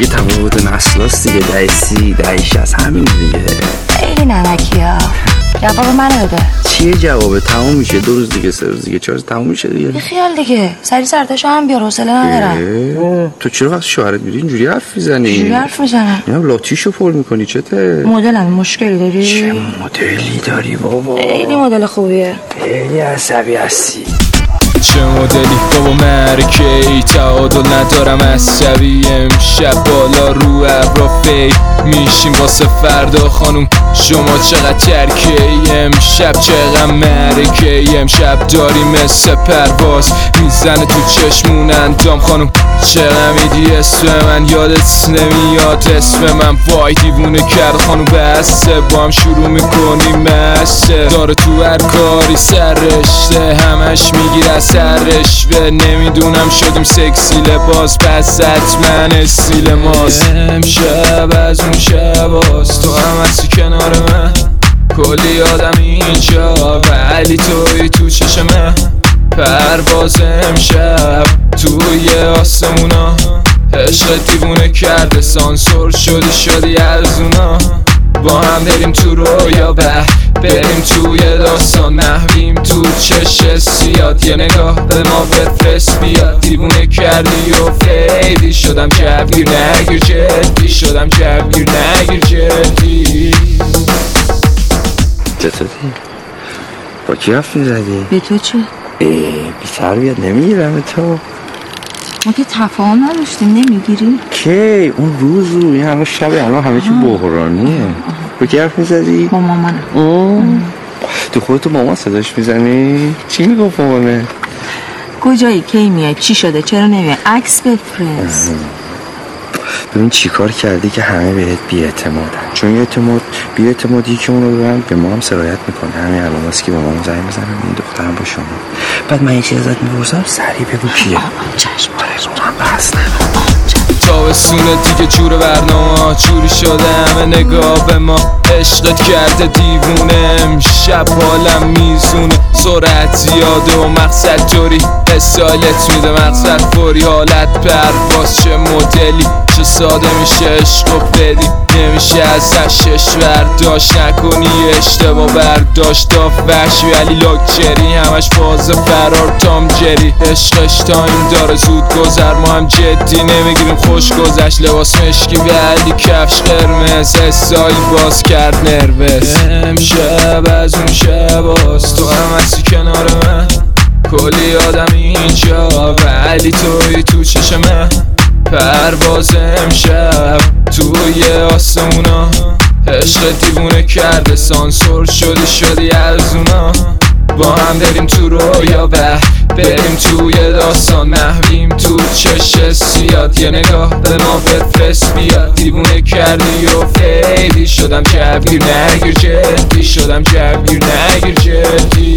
دیگه تفاوت نسلاست دیگه. دهه 30 دهه 60 همین دیگه. خیلی نمکی ها. جواب منو بده. چیه جوابه؟ تموم میشه 2 روز دیگه 3 روز دیگه 4 روز تموم میشه دیگه. خیال دیگه سری سرتاشو هم بیار، حوصله ندارم. تو چرا وقتی شوهرت میری اینجوری حرف میزنی؟ اینجوری حرف میزنم؟ اینا لاتیشو پر میکنی چته؟ مدلم مشکلی داری؟ چه مدلی داری بابا؟ خیلی مدل خوبیه. خیلی عصبی هستی. چه مدلی بابا مرکه ای تعادل ندارم عصبی امشب بالا رو ابرا فی میشیم واسه فردا خانوم شما چقدر ترکه ای امشب چقدر مرکه ای امشب داری مثل پرواز میزنه تو چشمون اندام خانوم چقدر میدی اسم من یادت نمیاد اسم من وای دیوونه کرد خانوم بسته با هم شروع میکنیم مسته داره تو هر کاری سر رشته همش میگیر از سر رشوه نمیدونم شدیم سکسی لباس پس حتما استیل ماست امشب از اون شباست تو هم هستی کنار من کلی آدم اینجا ولی توی تو چشمه پرواز امشب توی آسمونا عشق دیوونه کرده سانسور شدی از اونا با هم بریم تو رویا بریم توی داستان نحویم تو چش سیاد یه نگاه به ما بفرست بیاد دیوونه کردی و فیدی شدم جوگیر نگیر جدی شدم جوگیر نگیر جدی چطوری؟ با کی حرف میزدی؟ به تو چه؟ بی تربیت نمیگیرم تو ما که تفاهم نداشتیم نمیگیری؟ کی اون روز این همه شب الان همه چی بحرانیه با کی حرف میزدی؟ با مامانم تو خودتو مامان صداش میزنی؟ چی میگفت مامانه؟ کجایی کی میای چی شده چرا نمیای عکس بفرست ببین چی کار کردی که همه بهت بی‌اعتمادن چون بی‌اعتمادی که اونو ببرن به ما هم سرایت میکنه همین الان واسه که به مامان زنگ بزنم این دخترم با شما بعد من یه چیز ازت میپرسم سریع بگو کیه چشم من بحث تابستونه دیگه جور برنامه چوری شده همه نگاه به ما عشقت کرده دیوونه امشب حالم میزونه سرعت زیاده و مقصد جوری استایلت میده مقصد فوری حالت پرواز چه مدلی چه ساده میشه عشقو بدی نمیشه ازش شش برداشت نکنی اشتباه برداشت داف وحشی ولی لاکچری همش فاز فرار تام جری عشقش تایم داره زود گذر ما هم جدی نمیگیریم خوش گذشت لباس مشکی ولی کفش قرمز استایل باز کرد نروس امشب از اون شباست تو هم هستی کنار من کلی آدم اینجا ولی توی تو چشمه پرواز امشب توی آسمونا عشق دیوونه کرده سانسور شدی از اونا با هم بریم تو رویا بریم توی داستان نحویم تو چش سیاد یه نگاه به ما بفرست بیاد دیوونه کردی و فیدی شدم جوگیر نگیر جدی شدم جوگیر نگیر جدی